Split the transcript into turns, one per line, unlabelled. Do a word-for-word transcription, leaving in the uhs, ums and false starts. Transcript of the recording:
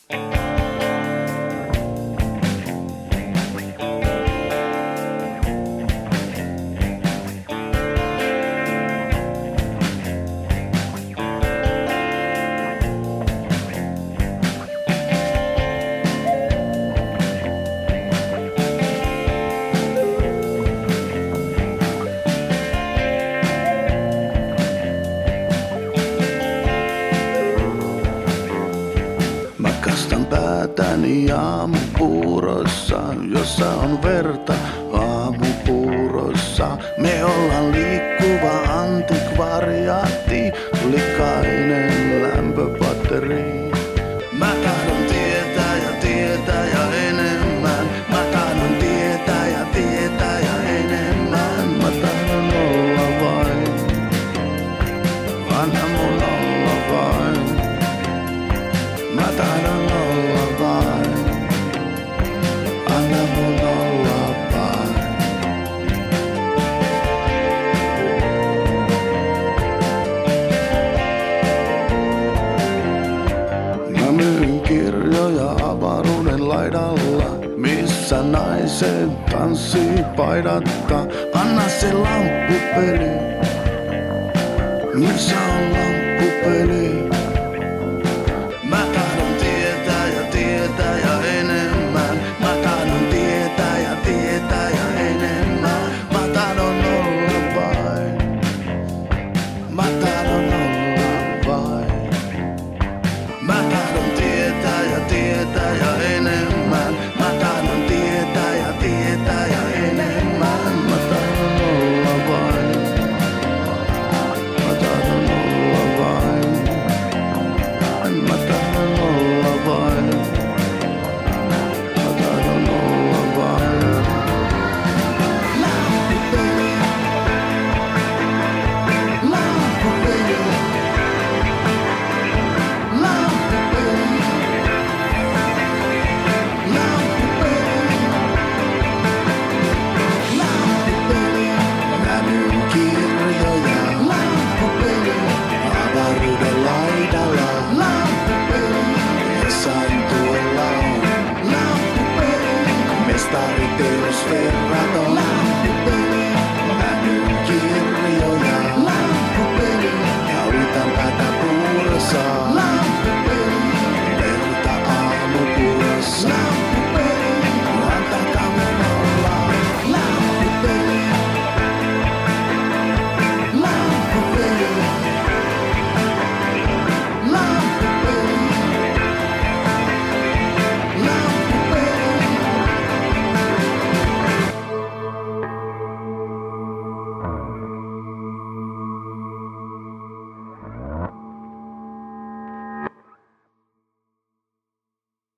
Kastan päätäni aamupuurossa, jossa on verta aamupuurossa. Me ollaan liikkuva antikvariaatti, likainen lämpöpatteri. Mä tahdon tietää ja tietää ja enemmän. Mä tahdon tietää ja tietää ja enemmän. Mä tahdon olla vain, anna mun olla vain. Mä tahdon olla vain, anna mun olla vain. Mä myyn kirjoja avaruuden laidalla, missä naiset tanssii paidatta. Anna se lamppupeli, missä on lamppupeli. Mä tahdon tietää ja tietää ja enemmän. Mä tahdon tietää ja tietää ja enemmän. Mä tahdon olla vain. Mä tahdon olla vain. Mä tahdon tietää ja tietää ja enemmän. Mä tahdon tietää ja tietää ja enemmän. Mä tahdon olla vain. Mä tahdon olla vain. Mä tahdon olla vain. Mä tahdon olla vain. Lamppupeli. Lamppupeli. Lamppupeli. Lamppupeli. Lamppupeli. Mä myyn kirjoja. Lamppupeli. Avaruuden laidalla. Sain tuolla on lamppupeli, mestariteos verran.